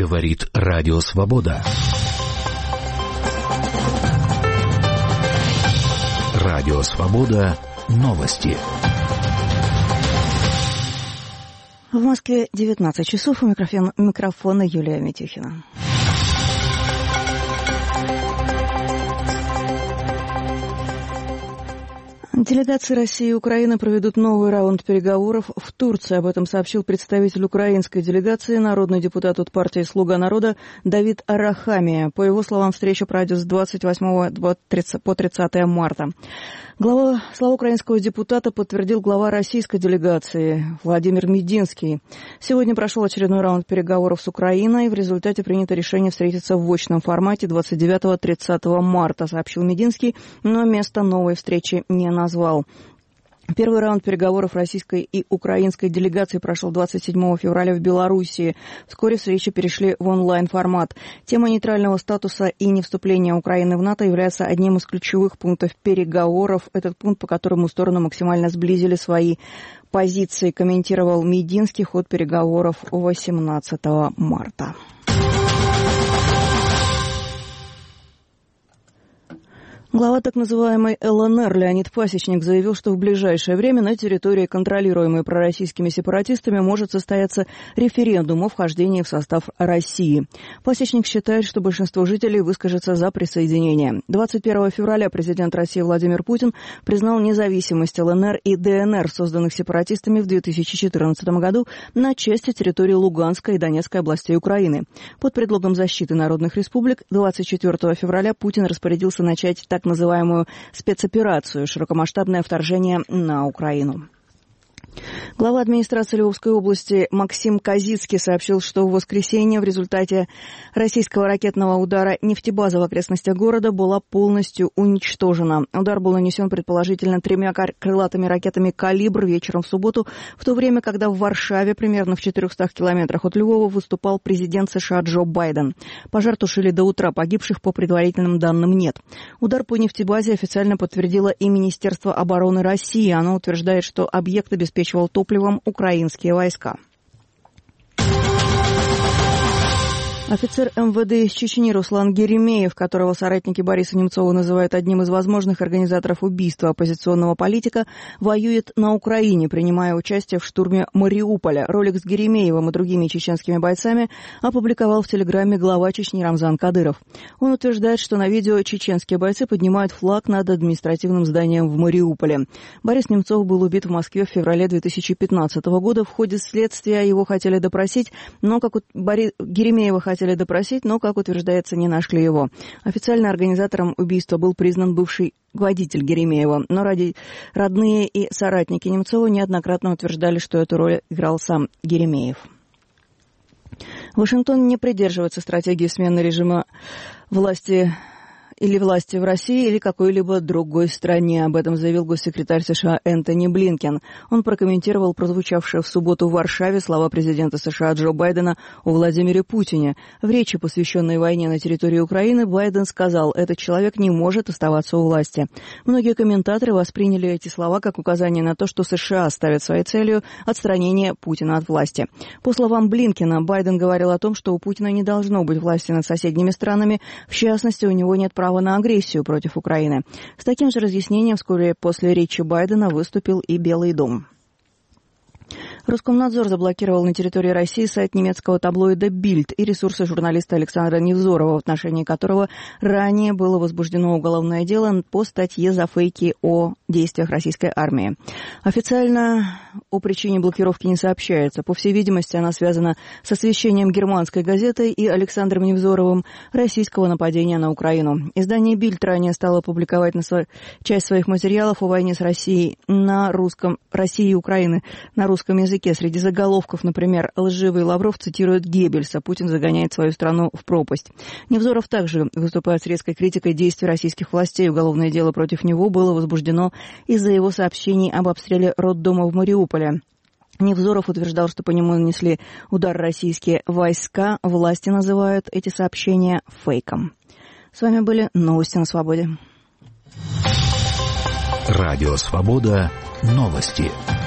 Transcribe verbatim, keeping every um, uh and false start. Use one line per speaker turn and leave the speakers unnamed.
Говорит Радио Свобода. Радио Свобода. Новости.
В Москве девятнадцать часов. У микрофона, микрофона Юлия Митюхина. Делегации России и Украины проведут новый раунд переговоров в Турции. Об этом сообщил представитель украинской делегации, народный депутат от партии «Слуга народа» Давид Арахамия. По его словам, встреча пройдет с двадцать восьмого по тридцатое марта. Глава, слова украинского депутата подтвердил глава российской делегации Владимир Мединский. Сегодня прошел очередной раунд переговоров с Украиной. В результате принято решение встретиться в очном формате двадцать девятого — тридцатого марта, сообщил Мединский, но место новой встречи не назвал. Первый раунд переговоров российской и украинской делегации прошел двадцать седьмого февраля в Белоруссии. Вскоре встречи перешли в онлайн-формат. Тема нейтрального статуса и невступления Украины в НАТО является одним из ключевых пунктов переговоров. Этот пункт, по которому стороны максимально сблизили свои позиции, комментировал Мединский ход переговоров восемнадцатого марта. Глава так называемой эл эн эр Леонид Пасечник заявил, что в ближайшее время на территории, контролируемой пророссийскими сепаратистами, может состояться референдум о вхождении в состав России. Пасечник считает, что большинство жителей выскажется за присоединение. двадцать первого февраля президент России Владимир Путин признал независимость эл эн эр и дэ эн эр, созданных сепаратистами в две тысячи четырнадцатом году на части территории Луганской и Донецкой областей Украины. Под предлогом защиты народных республик двадцать четвертого февраля Путин распорядился начать так называемую спецоперацию, широкомасштабное вторжение на Украину. Глава администрации Львовской области Максим Козицкий сообщил, что в воскресенье в результате российского ракетного удара нефтебаза в окрестностях города была полностью уничтожена. Удар был нанесен предположительно тремя крылатыми ракетами «Калибр» вечером в субботу, в то время, когда в Варшаве, примерно в четырехстах километрах от Львова, выступал президент США Джо Байден. Пожар тушили до утра, погибших по предварительным данным нет. Удар по нефтебазе официально подтвердило и Министерство обороны России. Оно утверждает, что объект обеспечивал топливом украинские войска. Офицер эм вэ дэ из Чечни Руслан Геремеев, которого соратники Бориса Немцова называют одним из возможных организаторов убийства оппозиционного политика, воюет на Украине, принимая участие в штурме Мариуполя. Ролик с Геремеевым и другими чеченскими бойцами опубликовал в Телеграме глава Чечни Рамзан Кадыров. Он утверждает, что на видео чеченские бойцы поднимают флаг над административным зданием в Мариуполе. Борис Немцов был убит в Москве в феврале две тысячи пятнадцатого года. В ходе следствия его хотели допросить, но как у Бори... Геремеева хотели Хотели допросить, но, как утверждается, не нашли его. Официально организатором убийства был признан бывший водитель Геремеева, но ради... родные и соратники Немцова неоднократно утверждали, что эту роль играл сам Геремеев. Вашингтон не придерживается стратегии смены режима власти или власти в России, или какой-либо другой стране. Об этом заявил госсекретарь США Энтони Блинкен. Он прокомментировал прозвучавшие в субботу в Варшаве слова президента США Джо Байдена о Владимире Путине. В речи, посвященной войне на территории Украины, Байден сказал, этот человек не может оставаться у власти. Многие комментаторы восприняли эти слова как указание на то, что США ставят своей целью отстранение Путина от власти. По словам Блинкена, Байден говорил о том, что у Путина не должно быть власти над соседними странами, в частности, у него нет права на агрессию против Украины. С таким же разъяснением вскоре после речи Байдена выступил и Белый дом. Роскомнадзор заблокировал на территории России сайт немецкого таблоида «Бильд» и ресурсы журналиста Александра Невзорова, в отношении которого ранее было возбуждено уголовное дело по статье за фейки о действиях российской армии. Официально о причине блокировки не сообщается. По всей видимости, она связана с освещением германской газеты и Александром Невзоровым российского нападения на Украину. Издание «Бильд» ранее стало публиковать на свой... часть своих материалов о войне с Россией на русском, России и Украины на русском языке. Среди заголовков, например, «Лживый Лавров цитирует Геббельса. Путин загоняет свою страну в пропасть». Невзоров также выступает с резкой критикой действий российских властей. Уголовное дело против него было возбуждено из-за его сообщений об обстреле роддома в Мариуполе. Невзоров утверждал, что по нему нанесли удар российские войска. Власти называют эти сообщения фейком. С вами были новости на Свободе.
Радио Свобода. Новости.